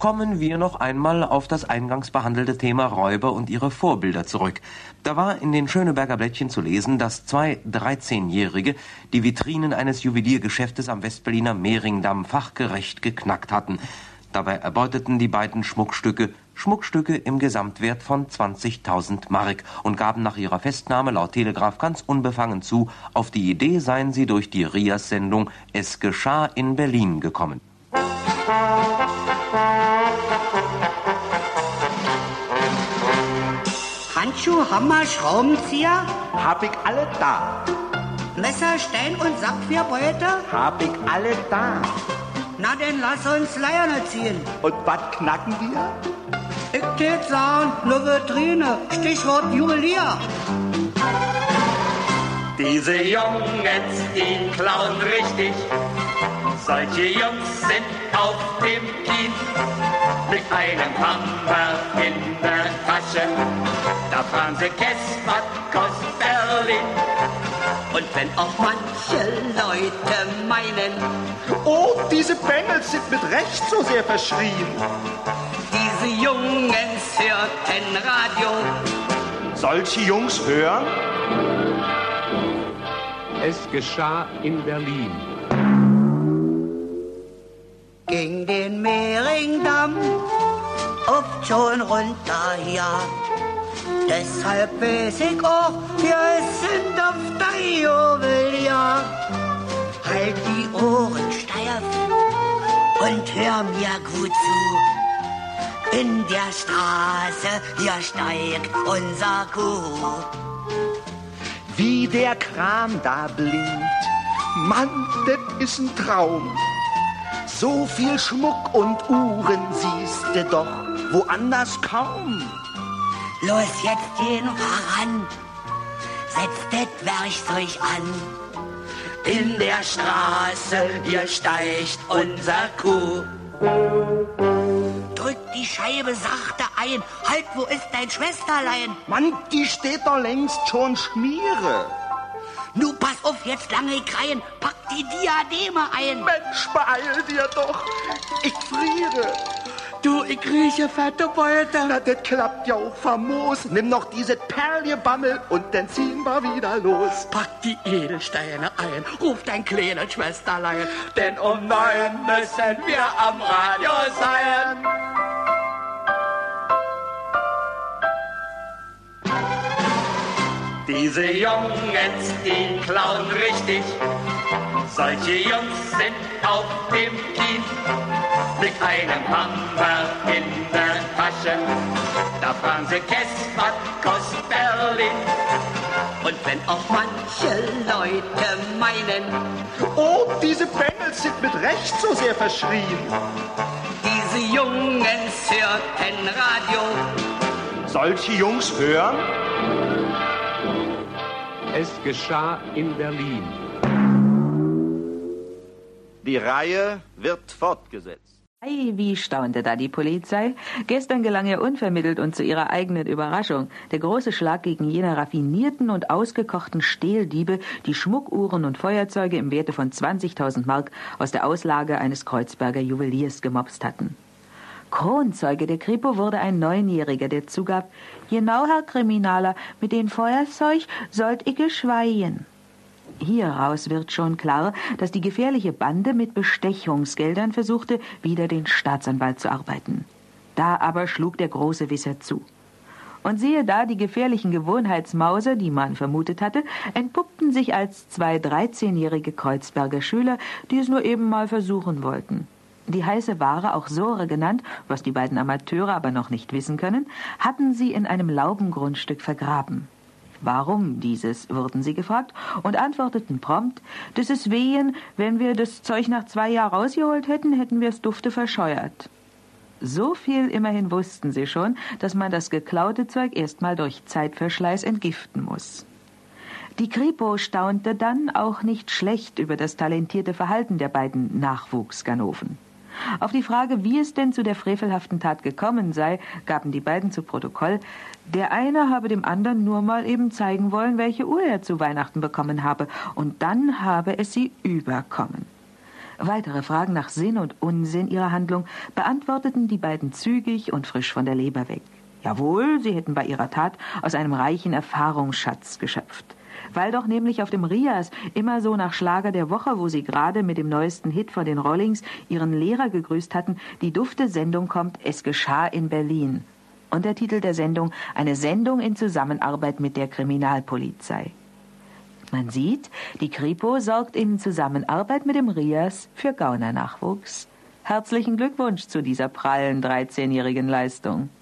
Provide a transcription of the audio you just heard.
Kommen wir noch einmal auf das eingangs behandelte Thema Räuber und ihre Vorbilder zurück. Da war in den Schöneberger Blättchen zu lesen, dass zwei 13-Jährige die Vitrinen eines Juweliergeschäftes am Westberliner Mehringdamm fachgerecht geknackt hatten. Dabei erbeuteten die beiden Schmuckstücke im Gesamtwert von 20.000 Mark und gaben nach ihrer Festnahme laut Telegraph ganz unbefangen zu, auf die Idee seien sie durch die Rias-Sendung Es geschah in Berlin gekommen. Handschuh, Hammer, Schraubenzieher? Hab ich alle da. Messer, Stein und Sackfeuerbeute? Hab ich alle da. Na, dann lass uns Leiern ziehen. Und was knacken wir? Ich tät sagen, ne Vitrine, Stichwort Juwelier. Diese Jungens, die klauen richtig. Solche Jungs sind auf dem Kiel. Mit einem Hammer in der Tasche. Da fragen sie Kess, was kostet Berlin? Und wenn auch manche Leute meinen, oh, diese Bengels sind mit Recht so sehr verschrien. Diese Jungens hörten Radio. Solche Jungs hören? Es geschah in Berlin. Ging den Mehringdamm oft schon runter, ja. Deshalb weiß ich auch, wir sind auf der Juwelier. Halt die Ohren steif und hör mir gut zu. In der Straße, hier steigt unser Kuh. Wie der Kram da blinkt, Mann, das ist ein Traum. So viel Schmuck und Uhren siehst du doch woanders kaum. Los, jetzt gehen voran, setzt das Werkzeug an. In der Straße, hier steigt unser Kuh. Drück die Scheibe sachte ein. Halt, wo ist dein Schwesterlein? Mann, die steht doch längst schon Schmiere. Nu, pass auf, jetzt lange kreien. Pack die Diademe ein. Mensch, beeil dir doch. Ich friere. Du, ich rieche fette Beute. Na, das klappt ja auch famos. Nimm noch diese Perlgebammel und dann ziehen wir wieder los. Pack die Edelsteine ein. Ruf dein kleines Schwesterlein. Denn um 9 müssen wir am Radio sein. Diese Jungens, die klauen richtig. Solche Jungs sind auf dem Kiel. Mit einem Hammer in der Tasche. Da fragen sie Kess, was kostet Berlin? Und wenn auch manche Leute meinen, oh, diese Bengels sind mit Recht so sehr verschrien. diese Jungens hörten Radio. Solche Jungs hören? Es geschah in Berlin. Die Reihe wird fortgesetzt. Ei, wie staunte da die Polizei. Gestern gelang ihr unvermittelt und zu ihrer eigenen Überraschung der große Schlag gegen jene raffinierten und ausgekochten Stehldiebe, die Schmuckuhren und Feuerzeuge im Werte von 20.000 Mark aus der Auslage eines Kreuzberger Juweliers gemopst hatten. Kronzeuge der Kripo wurde ein 9-Jähriger, der zugab, genau, Herr Kriminaler, mit den Feuerzeug sollt ich geschweien. Hieraus wird schon klar, dass die gefährliche Bande mit Bestechungsgeldern versuchte, wider den Staatsanwalt zu arbeiten. Da aber schlug der große Wisser zu. Und siehe da, die gefährlichen Gewohnheitsmauser, die man vermutet hatte, entpuppten sich als 2 13-jährige Kreuzberger Schüler, die es nur eben mal versuchen wollten. Die heiße Ware, auch Sore genannt, was die beiden Amateure aber noch nicht wissen können, hatten sie in einem Laubengrundstück vergraben. Warum dieses, wurden sie gefragt und antworteten prompt, dass es wehen, wenn wir das Zeug nach 2 Jahren rausgeholt hätten, hätten wir es dufte verscheuert. So viel immerhin wussten sie schon, dass man das geklaute Zeug erstmal durch Zeitverschleiß entgiften muss. Die Kripo staunte dann auch nicht schlecht über das talentierte Verhalten der beiden Nachwuchsganoven. Auf die Frage, wie es denn zu der frevelhaften Tat gekommen sei, gaben die beiden zu Protokoll, der eine habe dem anderen nur mal eben zeigen wollen, welche Uhr er zu Weihnachten bekommen habe, und dann habe es sie überkommen. Weitere Fragen nach Sinn und Unsinn ihrer Handlung beantworteten die beiden zügig und frisch von der Leber weg. Jawohl, sie hätten bei ihrer Tat aus einem reichen Erfahrungsschatz geschöpft. Weil doch nämlich auf dem Rias immer so nach Schlager der Woche, wo sie gerade mit dem neuesten Hit von den Rollings ihren Lehrer gegrüßt hatten, die dufte Sendung kommt, Es geschah in Berlin. Und der Titel der Sendung, eine Sendung in Zusammenarbeit mit der Kriminalpolizei. Man sieht, die Kripo sorgt in Zusammenarbeit mit dem Rias für Gaunernachwuchs. Herzlichen Glückwunsch zu dieser prallen 13-jährigen Leistung.